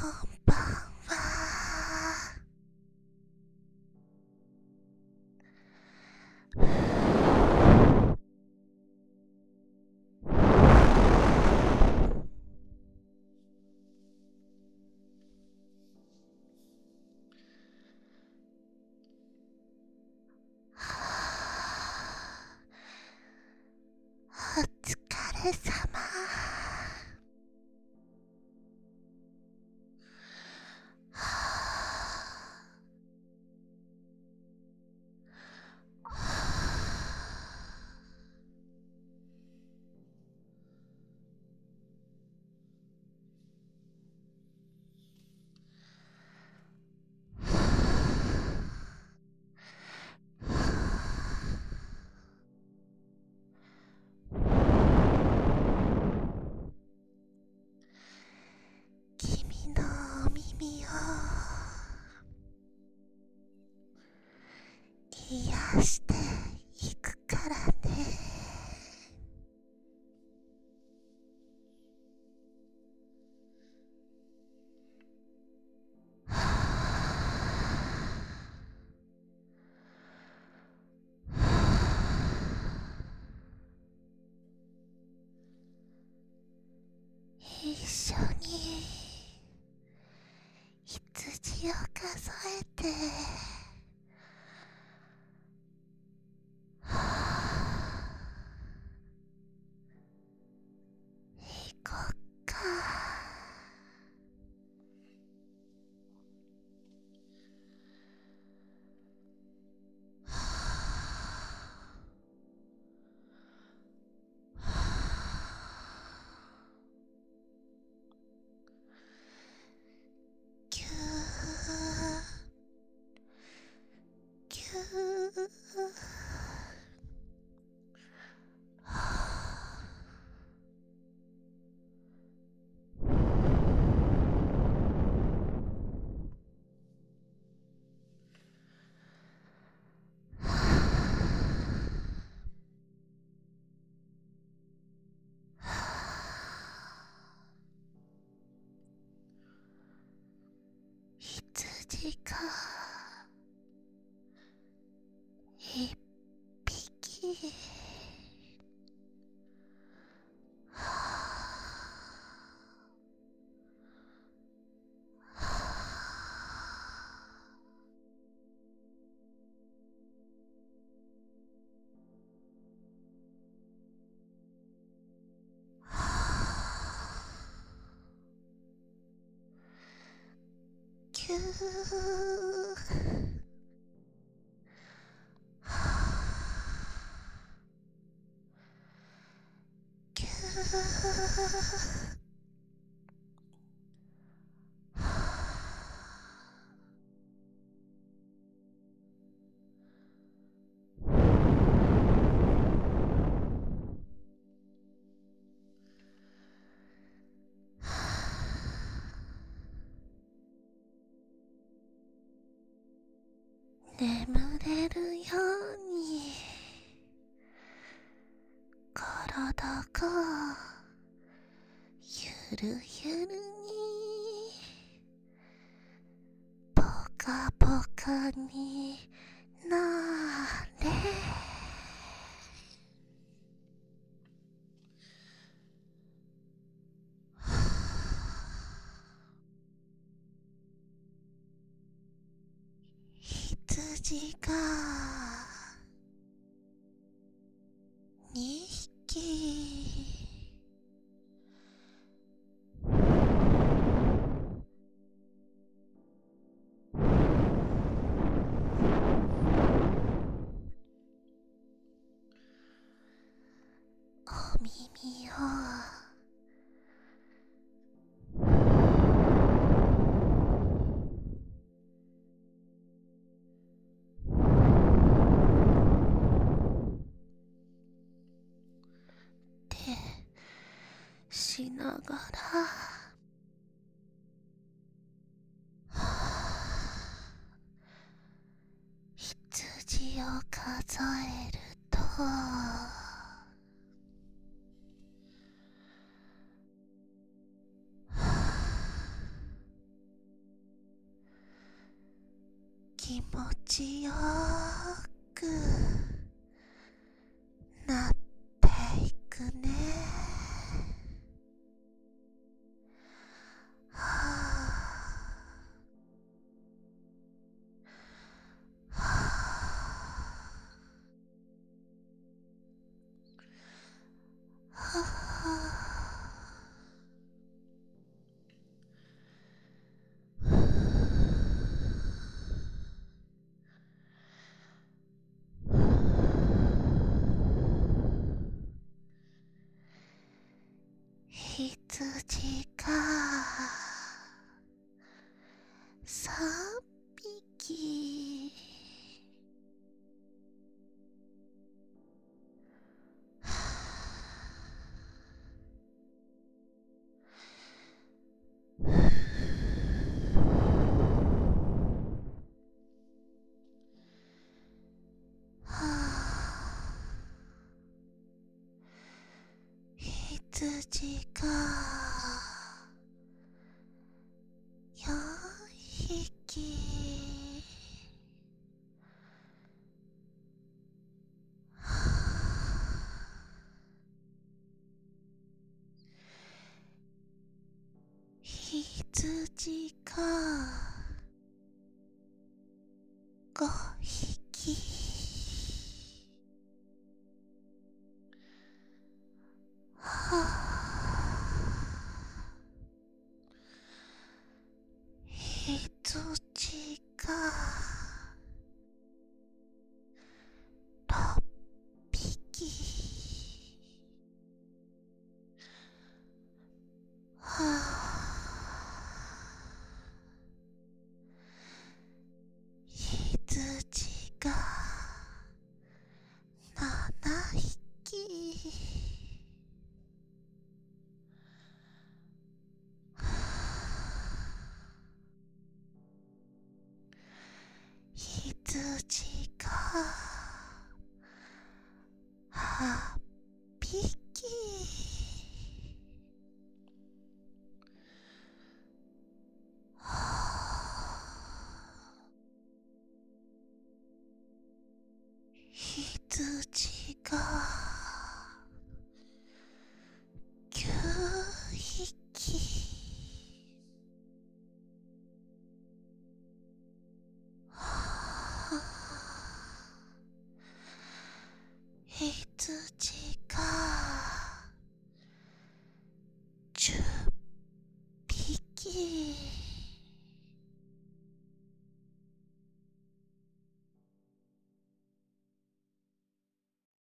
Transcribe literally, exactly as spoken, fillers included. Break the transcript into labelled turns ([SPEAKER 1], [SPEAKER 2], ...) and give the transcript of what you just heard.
[SPEAKER 1] んばんは。お疲れ様。君のお耳を癒していくからね。一緒に羊を数えて行こっか。ぎゅーぎゅー羊が一匹。ぎゅーぎゅー眠れるように体がゆるゆるにぽかぽかになれ。羊がにひき。お耳をしながら羊を数えると気持ちよくなっていくね。はあはあはあ。羊がさんびき。はあ、羊がよんひき。はあ、羊がごひき。はあ、羊がろっぴき。はあ、羊がななひき。はあ、羊がはっぴき。はあ、羊がきゅうひき。はあ、羊がじゅっぴき。